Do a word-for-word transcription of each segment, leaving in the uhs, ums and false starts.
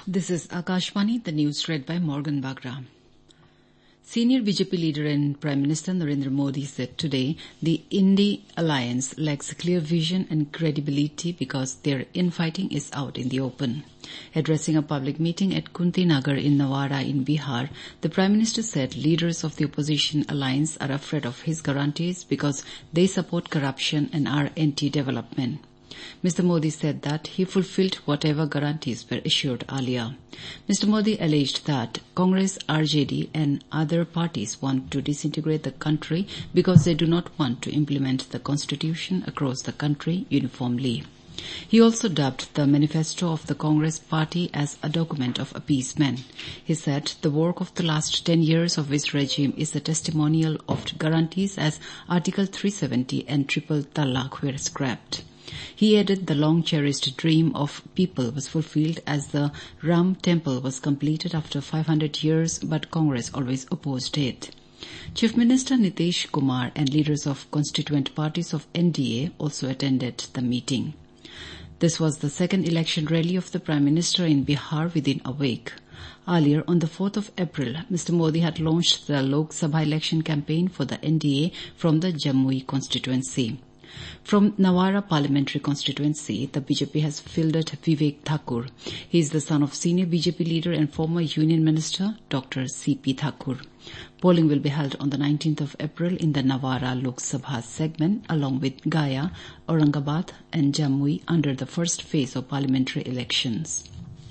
This is Akashvani, the news read by Morgan Bagra. Senior B J P leader and Prime Minister Narendra Modi said today the Indy alliance lacks clear vision and credibility because their infighting is out in the open. Addressing a public meeting at Kunti Nagar in Nawara in Bihar, the Prime Minister said leaders of the opposition alliance are afraid of his guarantees because they support corruption and are anti-development. Mister Modi said that he fulfilled whatever guarantees were issued earlier. Mister Modi alleged that Congress, R J D and other parties want to disintegrate the country because they do not want to implement the constitution across the country uniformly. He also dubbed the manifesto of the Congress party as a document of appeasement. He said the work of the last ten years of his regime is a testimonial of guarantees as Article three seventy and Triple Talaq were scrapped. He added the long-cherished dream of people was fulfilled as the Ram temple was completed after five hundred years, but Congress always opposed it. Chief Minister Nitish Kumar and leaders of constituent parties of N D A also attended the meeting. This was the second election rally of the Prime Minister in Bihar within a week. Earlier, on the fourth of April, Mister Modi had launched the Lok Sabha election campaign for the N D A from the Jamui constituency. From Nawara parliamentary constituency, the B J P has fielded Vivek Thakur. He is the son of senior B J P leader and former Union Minister Doctor C P Thakur. Polling will be held on the nineteenth of April in the Nawara Lok Sabha segment along with Gaya, Aurangabad and Jamui under the first phase of parliamentary elections.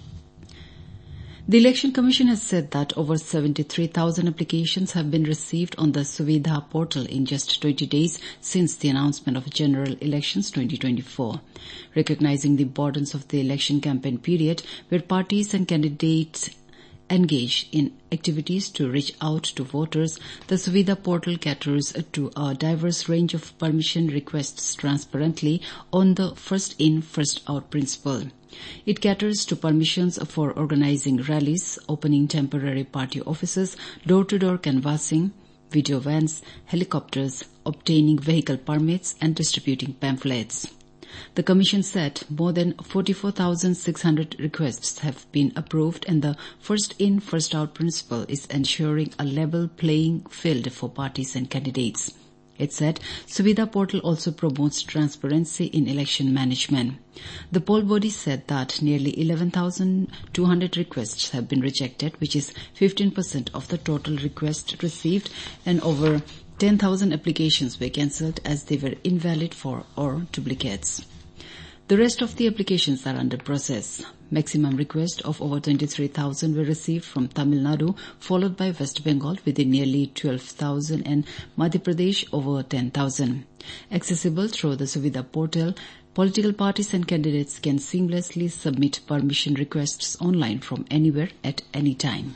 The Election Commission has said that over seventy-three thousand applications have been received on the Suvidha portal in just twenty days since the announcement of General Elections twenty twenty-four. Recognizing the importance of the election campaign period, where parties and candidates engage in activities to reach out to voters, the Suvidha portal caters to a diverse range of permission requests transparently on the first-in, first-out principle. It caters to permissions for organizing rallies, opening temporary party offices, door-to-door canvassing, video vans, helicopters, obtaining vehicle permits, and distributing pamphlets. The Commission said more than forty-four thousand six hundred requests have been approved, and the first-in, first-out principle is ensuring a level playing field for parties and candidates. It said Suvidha portal also promotes transparency in election management. The poll body said that nearly eleven thousand two hundred requests have been rejected, which is fifteen percent of the total requests received, and over ten thousand applications were cancelled as they were invalid for or duplicates. The rest of the applications are under process. Maximum requests of over twenty-three thousand were received from Tamil Nadu, followed by West Bengal with nearly twelve thousand and Madhya Pradesh over ten thousand. Accessible through the Suvidha portal, political parties and candidates can seamlessly submit permission requests online from anywhere at any time.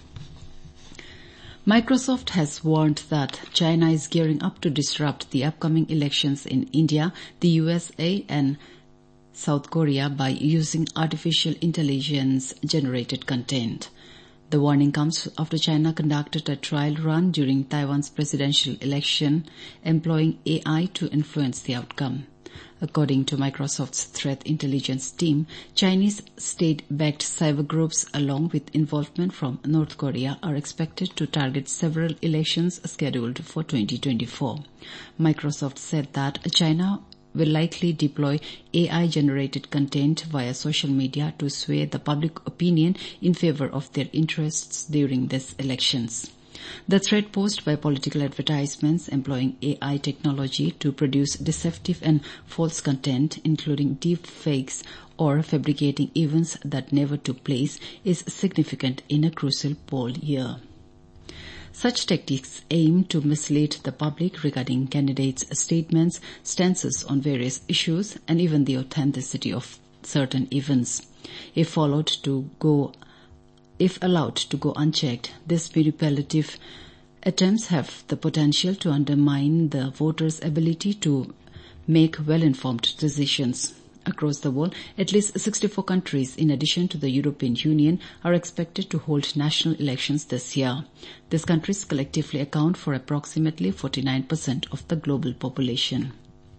Microsoft has warned that China is gearing up to disrupt the upcoming elections in India, the U S A, and South Korea by using artificial intelligence-generated content. The warning comes after China conducted a trial run during Taiwan's presidential election, employing A I to influence the outcome. According to Microsoft's threat intelligence team, Chinese state-backed cyber groups along with involvement from North Korea are expected to target several elections scheduled for twenty twenty-four. Microsoft said that China will likely deploy A I-generated content via social media to sway the public opinion in favor of their interests during these elections. The threat posed by political advertisements employing A I technology to produce deceptive and false content, including deep fakes or fabricating events that never took place, is significant in a crucial poll year. Such tactics aim to mislead the public regarding candidates' statements, stances on various issues, and even the authenticity of certain events. If followed to go, if allowed to go unchecked, these manipulative attempts have the potential to undermine the voters' ability to make well-informed decisions. Across the world, at least sixty-four countries, in addition to the European Union, are expected to hold national elections this year. These countries collectively account for approximately forty-nine percent of the global population.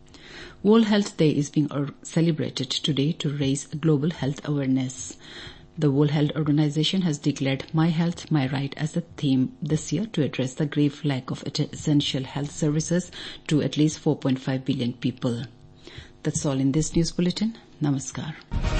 World Health Day is being celebrated today to raise global health awareness. The World Health Organization has declared My Health, My Right as a theme this year to address the grave lack of essential health services to at least four point five billion people. That's all in this news bulletin. Namaskar.